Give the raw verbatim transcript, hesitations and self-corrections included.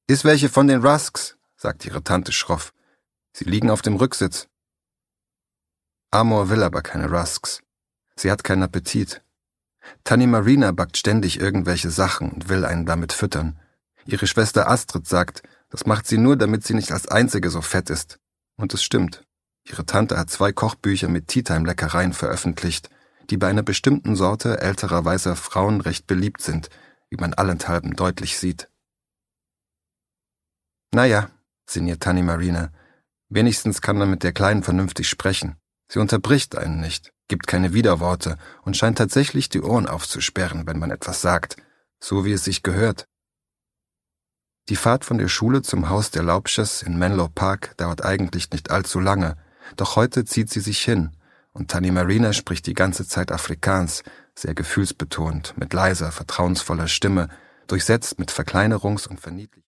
»Iss welche von den Rusks«, sagt ihre Tante schroff. »Sie liegen auf dem Rücksitz.« Amor will aber keine Rusks. Sie hat keinen Appetit. Tanni Marina backt ständig irgendwelche Sachen und will einen damit füttern. Ihre Schwester Astrid sagt, das macht sie nur, damit sie nicht als Einzige so fett ist. Und es stimmt. Ihre Tante hat zwei Kochbücher mit Tea-Time-Leckereien veröffentlicht, die bei einer bestimmten Sorte älterer weißer Frauen recht beliebt sind, wie man allenthalben deutlich sieht. »Naja«, sinniert Tanni Marina, »wenigstens kann man mit der Kleinen vernünftig sprechen. Sie unterbricht einen nicht, gibt keine Widerworte und scheint tatsächlich die Ohren aufzusperren, wenn man etwas sagt, so wie es sich gehört.« Die Fahrt von der Schule zum Haus der Laubsches in Menlo Park dauert eigentlich nicht allzu lange, doch heute zieht sie sich hin, und Tanni Marina spricht die ganze Zeit Afrikaans, sehr gefühlsbetont, mit leiser, vertrauensvoller Stimme, durchsetzt mit Verkleinerungs- und Verniedlichungs-